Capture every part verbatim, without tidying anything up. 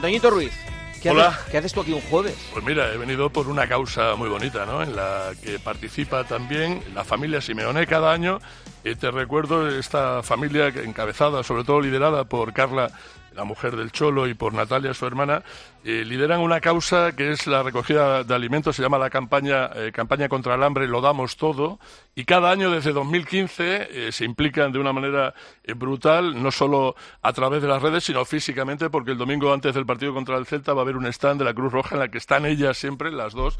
Doñito Ruiz, ¿qué Hola. haces, ¿qué haces tú aquí un jueves? Pues mira, he venido por una causa muy bonita, ¿no? En la que participa también la familia Simeone cada año. Eh, te recuerdo esta familia encabezada, sobre todo liderada por Carla, la mujer del Cholo, y por Natalia, su hermana, eh, lideran una causa que es la recogida de alimentos. Se llama la campaña eh, campaña contra el hambre, lo damos todo, y cada año desde dos mil quince eh, se implican de una manera eh, brutal, no solo a través de las redes, sino físicamente, porque el domingo antes del partido contra el Celta va a haber un stand de la Cruz Roja en la que están ellas siempre, las dos,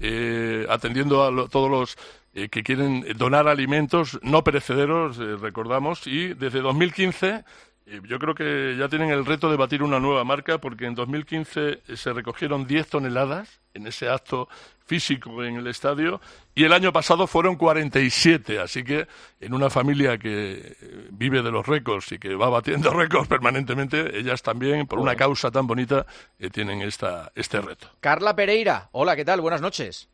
eh, atendiendo a lo, todos los eh, que quieren donar alimentos no perecederos, eh, recordamos, y desde dos mil quince... Yo creo que ya tienen el reto de batir una nueva marca, porque en dos mil quince se recogieron diez toneladas en ese acto físico en el estadio, y el año pasado fueron cuarenta y siete, así que en una familia que vive de los récords y que va batiendo récords permanentemente, ellas también, por una causa tan bonita, eh, tienen esta, este reto. Carla Pereira, hola, ¿qué tal? Buenas noches.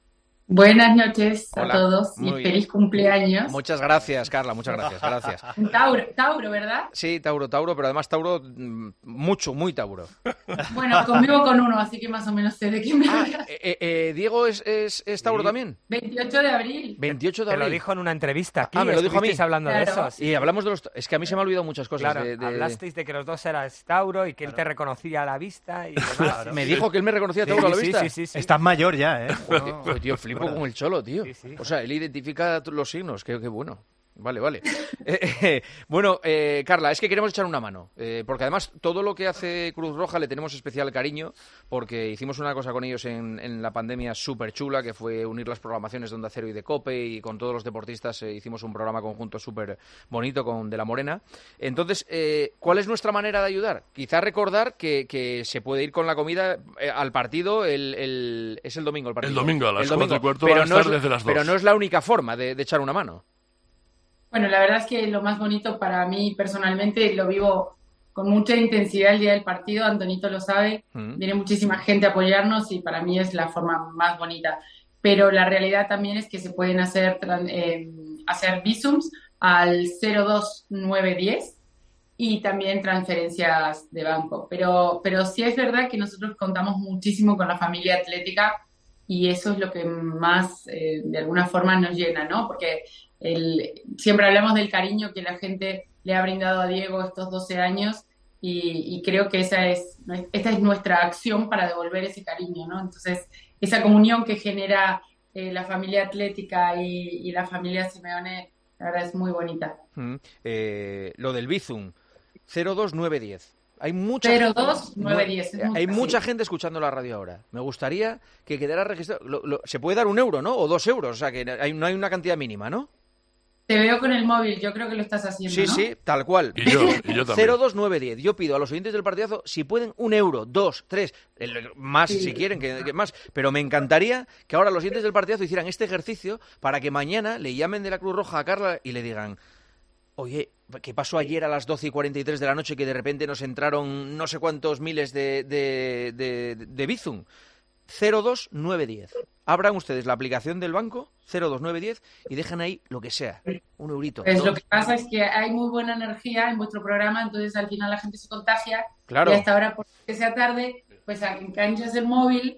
Buenas noches a Hola. todos y Muy feliz bien. cumpleaños. Muchas gracias, Carla, muchas gracias, gracias. Tauro, Tauro, ¿verdad? Sí, Tauro, Tauro, pero además Tauro, mm, mucho, muy Tauro. Bueno, conmigo con uno, así que más o menos sé de quién me Ah, hablas. eh, eh, eh, Diego es, es, es Tauro Sí. también. veintiocho de abril. veintiocho de Te lo abril. dijo en una entrevista aquí. Ah, me lo dijo a mí. estuvisteis hablando de Claro. eso. sí. Y hablamos de los... Es que a mí se me han olvidado muchas cosas. Claro, de- de- hablasteis de que los dos eras Tauro y que él te reconocía a la vista y demás. Claro. Me dijo que él me reconocía a Sí, Tauro a la sí, vista. sí, sí, sí. Estás mayor ya, ¿eh? No. Pues, tío, flipo con el Cholo, tío. Sí, sí. O sea, él identifica los signos. Qué, qué bueno. Vale, vale. Eh, eh, bueno, eh, Carla, es que queremos echar una mano, eh, porque además todo lo que hace Cruz Roja le tenemos especial cariño, porque hicimos una cosa con ellos en, en la pandemia súper chula, que fue unir las programaciones de Onda Cero y de COPE, y con todos los deportistas eh, hicimos un programa conjunto súper bonito con De la Morena. Entonces, eh, ¿cuál es nuestra manera de ayudar? Quizá recordar que, que se puede ir con la comida eh, al partido, el, el- es el domingo el partido. El domingo a las El cuatro domingo. y cuarto Pero van a no estar es- desde las dos. Pero no es la única forma de, de echar una mano. Bueno, la verdad es que lo más bonito para mí personalmente lo vivo con mucha intensidad el día del partido. Antonito lo sabe, Mm. viene muchísima gente a apoyarnos y para mí es la forma más bonita. Pero la realidad también es que se pueden hacer, tran- eh, hacer visums al cero dos nueve diez y también transferencias de banco. Pero, pero sí es verdad que nosotros contamos muchísimo con la familia atlética y eso es lo que más eh, de alguna forma nos llena, ¿no? Porque el, siempre hablamos del cariño que la gente le ha brindado a Diego estos doce años y, y creo que esa es, esta es nuestra acción para devolver ese cariño, ¿no? Entonces, esa comunión que genera eh, la familia atlética y, y la familia Simeone, la verdad es muy bonita. Mm. Eh, lo del Bizum, cero dos nueve diez. Hay mucha cero dos nueve diez, es muy Hay fácil. mucha gente escuchando la radio ahora. Me gustaría que quedara registrado. Lo- lo- se puede dar un euro, ¿no? O dos euros. O sea, que hay- no hay una cantidad mínima, ¿no? Te veo con el móvil, yo creo que lo estás haciendo, Sí, ¿no? sí, tal cual. Y yo, y yo también. cero dos nueve diez. Yo pido a los oyentes del partidazo si pueden un euro, dos, tres, el- más Sí. si quieren, que, que más. Pero me encantaría que ahora los oyentes del partidazo hicieran este ejercicio para que mañana le llamen de la Cruz Roja a Carla y le digan: oye, ¿qué pasó ayer a las doce y cuarenta y tres de la noche que de repente nos entraron no sé cuántos miles de, de, de, de Bizum? cero dos nueve diez. Abran ustedes la aplicación del banco, cero dos nueve diez, y dejan ahí lo que sea, un eurito. Pues dos. lo que pasa es que hay muy buena energía en vuestro programa, entonces al final la gente se contagia Claro. y hasta ahora, por que sea tarde, pues enganchas el móvil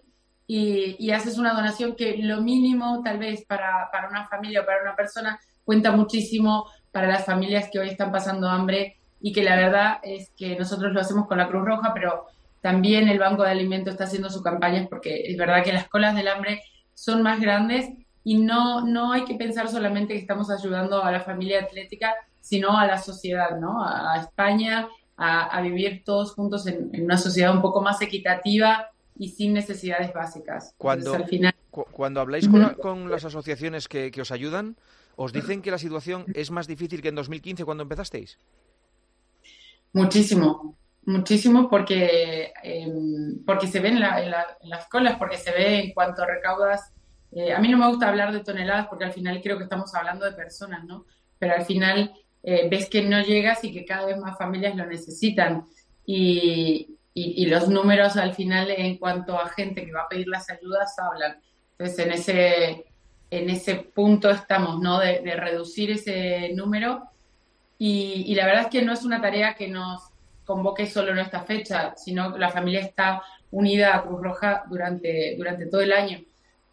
y, y haces una donación que lo mínimo tal vez para, para una familia o para una persona cuenta muchísimo para las familias que hoy están pasando hambre y que la verdad es que nosotros lo hacemos con la Cruz Roja, pero también el Banco de Alimentos está haciendo sus campañas porque es verdad que las colas del hambre son más grandes y no, no hay que pensar solamente que estamos ayudando a la familia atlética, sino a la sociedad, ¿no? A, a España, a, a vivir todos juntos en, en una sociedad un poco más equitativa y sin necesidades básicas. Cuando, Entonces, al final, cu- cuando habláis con, la- con las asociaciones que, que os ayudan, ¿os dicen que la situación es más difícil que en dos mil quince cuando empezasteis? muchísimo, muchísimo porque, eh, porque se ve en, la- en la- en las colas, porque se ve en cuanto recaudas. Eh, a mí no me gusta hablar de toneladas porque al final creo que estamos hablando de personas, ¿no? Pero al final eh, ves que no llegas y que cada vez más familias lo necesitan. Y, y, y los números al final en cuanto a gente que va a pedir las ayudas hablan. Entonces en ese, en ese punto estamos, ¿no? De, de reducir ese número. Y, y la verdad es que no es una tarea que nos convoque solo en esta fecha, sino que la familia está unida a Cruz Roja durante, durante todo el año.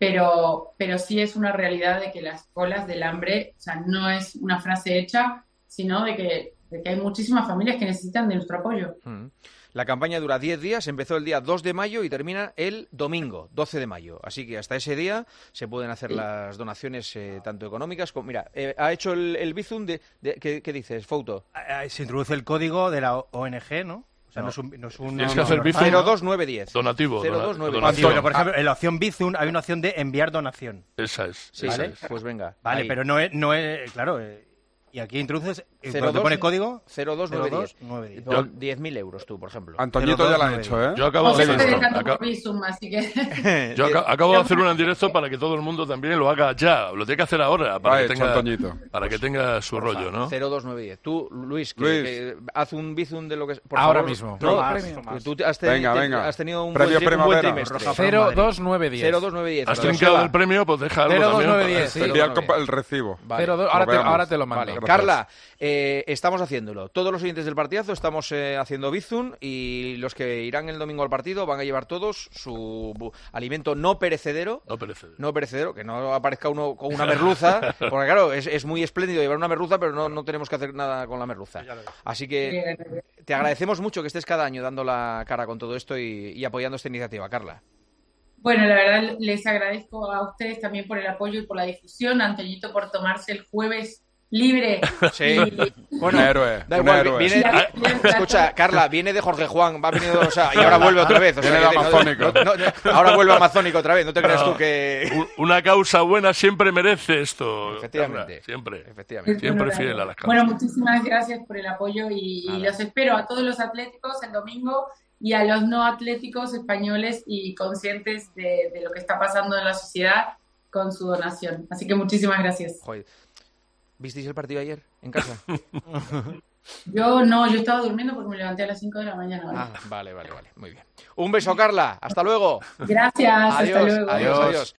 Pero, pero sí es una realidad de que las colas del hambre, o sea, no es una frase hecha, sino de que, de que hay muchísimas familias que necesitan de nuestro apoyo. Mm. La campaña dura diez días, empezó el día dos de mayo y termina el domingo, doce de mayo. Así que hasta ese día se pueden hacer las donaciones eh, tanto económicas como... Mira, eh, ha hecho el, el Bizum de... de ¿qué, ¿Qué dices, Fouto? Se introduce el código de la O N G, ¿no? O sea, no, no es un... No es un Tienes no, que hacer no, Bizum. cero dos nueve diez. Donativo. cero dos nueve diez. Donativo. Pero, por ejemplo, en la opción Bizum hay una opción de enviar donación. Esa es. Sí, esa ¿vale? es. Pues venga. Vale, ahí. pero no es... No es claro, eh, y aquí introduces... Cero Cuando te dos, pone código... cero dos nueve diez. nueve diez. Pon diez mil euros tú, por ejemplo. Antoñito ya lo ha hecho, ¿eh? Yo acabo No de se hacer puede esto. tanto Acabo- por Bizum, así que... Yo aca- acabo de hacer una en directo para que todo el mundo también lo haga ya. Lo tiene que hacer ahora para, Lo ha que hecho tenga, Antoñito. para que tenga su rollo, ¿no? cero dos nueve diez. Tú, Luis, que, Luis. que haz un bizum de lo que... Por Ahora favor. mismo. No, Más, premio. más. tú te- has, teni- Venga, te- venga. has tenido un Premio buen, tri- un buen primavera. trimestre. Roja. cero dos nueve diez. cero dos nueve diez. Has Joseba. trincado el premio, pues deja algo cero dos también. nueve para- diez, sí. Envía el, compa- el recibo. Vale. cero dos, Lo ahora, te, veamos. ahora te lo mando. Vale, Gracias. Carla, eh, estamos haciéndolo. Todos los oyentes del partidazo estamos eh, haciendo Bizum y los que irán el domingo al partido van a llevar todos su bu- alimento no perecedero. No perece. No perecedero, que no aparezca uno con una merluza, porque claro, es, es muy espléndido llevar una merluza, pero no, no tenemos que hacer nada con la merluza. Así que te agradecemos mucho que estés cada año dando la cara con todo esto y, y apoyando esta iniciativa, Carla. Bueno, la verdad les agradezco a ustedes también por el apoyo y por la difusión, a Antoñito por tomarse el jueves libre. Sí. Y- Bueno, Un héroe, da un igual, héroe. viene- Ah, escucha, Carla, viene de Jorge Juan, va venido, o sea, y ahora vuelve otra vez. O sea, Viene de que no- Amazónico. no- no- ahora vuelve amazónico otra vez, no te creas No. tú que... U- Una causa buena siempre merece esto. Efectivamente. Carla, siempre. Efectivamente. Siempre Bueno, fiel a las causas. Bueno, muchísimas gracias por el apoyo y, y Nada. los espero a todos los atléticos el domingo y a los no atléticos españoles y conscientes de, de lo que está pasando en la sociedad con su donación. Así que muchísimas gracias. Joder. ¿Visteis el partido ayer en casa? Yo no, yo estaba durmiendo porque me levanté a las cinco de la mañana. ¿vale? Ah, vale, vale, vale. Muy bien. Un beso, Carla. Hasta luego. Gracias, hasta Adiós, luego. adiós, adiós.